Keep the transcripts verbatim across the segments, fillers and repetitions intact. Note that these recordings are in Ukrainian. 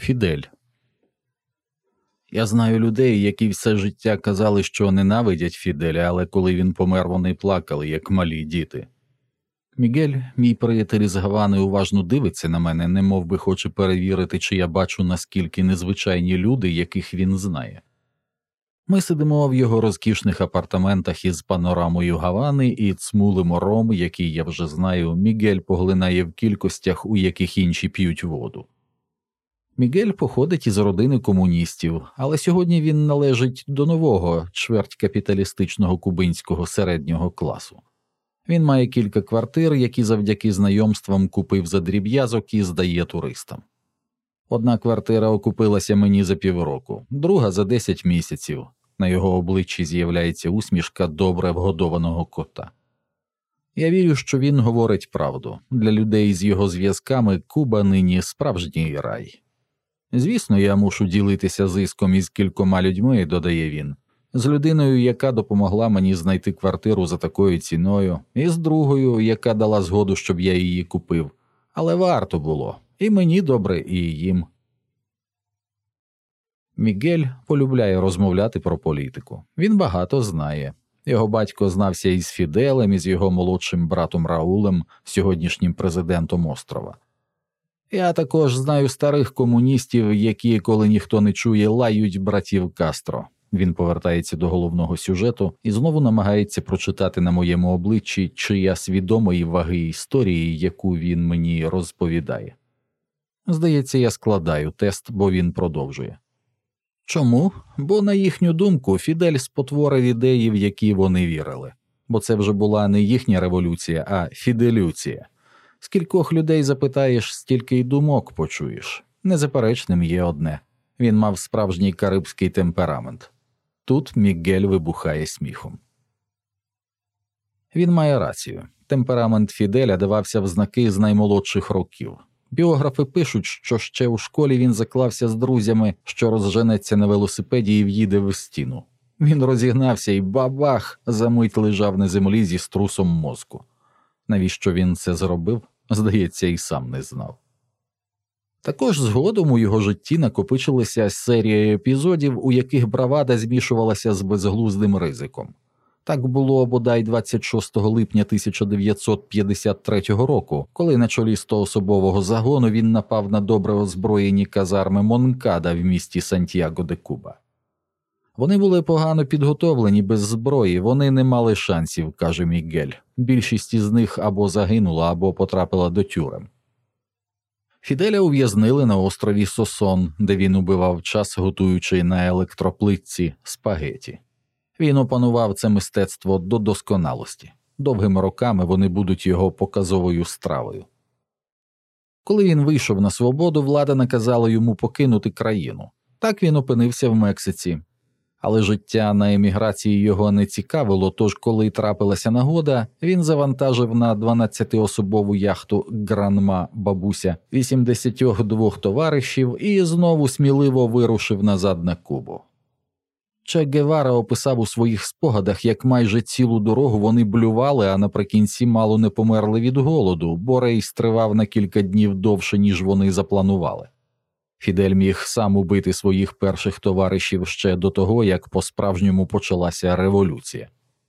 Фідель. Я знаю людей, які все життя казали, що ненавидять Фіделя, але коли він помер, вони плакали, як малі діти. Мігель, мій приятель із Гавани, уважно дивиться на мене, немов би хоче перевірити, чи я бачу, наскільки незвичайні люди, яких він знає. Ми сидимо в його розкішних апартаментах із панорамою Гавани і цмулимо ром, який, я вже знаю, Мігель поглинає в кількостях, у яких інші п'ють воду. Мігель походить із родини комуністів, але сьогодні він належить до нового, чверть капіталістичного кубинського середнього класу. Він має кілька квартир, які завдяки знайомствам купив за дріб'язок і здає туристам. Одна квартира окупилася мені за півроку, друга за десять місяців. На його обличчі з'являється усмішка добре вгодованого кота. Я вірю, що він говорить правду. Для людей з його зв'язками Куба нині справжній рай. Звісно, я мушу ділитися зиском із кількома людьми, додає він. З людиною, яка допомогла мені знайти квартиру за такою ціною, і з другою, яка дала згоду, щоб я її купив. Але варто було. І мені добре, і їм. Мігель полюбляє розмовляти про політику. Він багато знає. Його батько знався із Фіделем, із його молодшим братом Раулем, сьогоднішнім президентом острова. Я також знаю старих комуністів, які, коли ніхто не чує, лають братів Кастро. Він повертається до головного сюжету і знову намагається прочитати на моєму обличчі, чи я свідомої ваги історії, яку він мені розповідає. Здається, я складаю тест, бо він продовжує. Чому? Бо, на їхню думку, Фідель спотворив ідеї, в які вони вірили. Бо це вже була не їхня революція, а фіделюція. Скількох людей запитаєш, стільки й думок почуєш. Незаперечним є одне. Він мав справжній карибський темперамент. Тут Мігель вибухає сміхом. Він має рацію. Темперамент Фіделя давався в знаки з наймолодших років. Біографи пишуть, що ще у школі він заклався з друзями, що розженеться на велосипеді і в'їде в стіну. Він розігнався і бабах, замить лежав на землі зі струсом мозку. Навіщо він це зробив, здається, і сам не знав. Також згодом у його житті накопичилася серія епізодів, у яких бравада змішувалася з безглуздим ризиком. Так було бодай двадцять шостого липня тисяча дев'ятсот п'ятдесят третього року, коли на чолі стоособового загону він напав на добре озброєні казарми Монкада в місті Сантьяго-де-Куба. Вони були погано підготовлені, без зброї, вони не мали шансів, каже Мігель. Більшість із них або загинула, або потрапила до тюрем. Фіделя ув'язнили на острові Сосон, де він убивав час, готуючи на електроплитці спагеті. Він опанував це мистецтво до досконалості. Довгими роками вони будуть його показовою стравою. Коли він вийшов на свободу, влада наказала йому покинути країну. Так він опинився в Мексиці. Але життя на еміграції його не цікавило, тож коли трапилася нагода, він завантажив на дванадцятиособову яхту «Гранма Бабуся» вісімдесят два товаришів і знову сміливо вирушив назад на Кубу. Че Гевара описав у своїх спогадах, як майже цілу дорогу вони блювали, а наприкінці мало не померли від голоду, бо рейс тривав на кілька днів довше, ніж вони запланували. Фідель міг сам убити своїх перших товаришів ще до того, як по-справжньому почалася революція.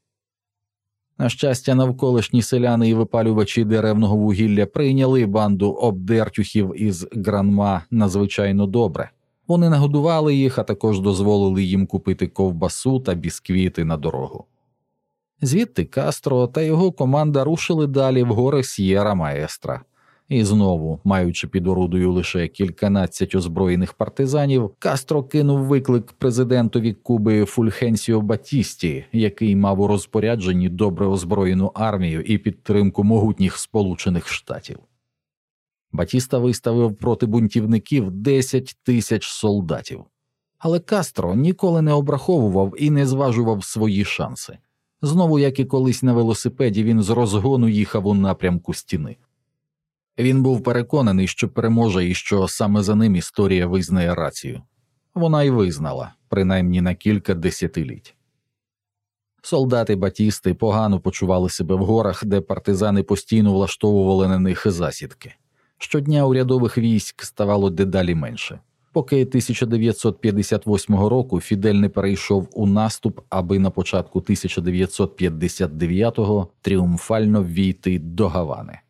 На щастя, навколишні селяни і випалювачі деревного вугілля прийняли банду обдертюхів із Гранма надзвичайно добре. Вони нагодували їх, а також дозволили їм купити ковбасу та бісквіти на дорогу. Звідти Кастро та його команда рушили далі в гори С'єра-Маестра. І знову, маючи під орудою лише кільканадцять озброєних партизанів, Кастро кинув виклик президентові Куби Фульхенсіо Батісті, який мав у розпорядженні добре озброєну армію і підтримку могутніх Сполучених Штатів. Батіста виставив проти бунтівників десять тисяч солдатів. Але Кастро ніколи не обраховував і не зважував свої шанси. Знову, як і колись на велосипеді, він з розгону їхав у напрямку стіни. Він був переконаний, що переможе і що саме за ним історія визнає рацію. Вона й визнала, принаймні на кілька десятиліть. Солдати Батісти погано почували себе в горах, де партизани постійно влаштовували на них засідки. Щодня урядових військ ставало дедалі менше. поки тисяча дев'ятсот п'ятдесят восьмого року Фідель не перейшов у наступ, аби на початку тисяча дев'ятсот п'ятдесят дев'ятого тріумфально ввійти до Гавани.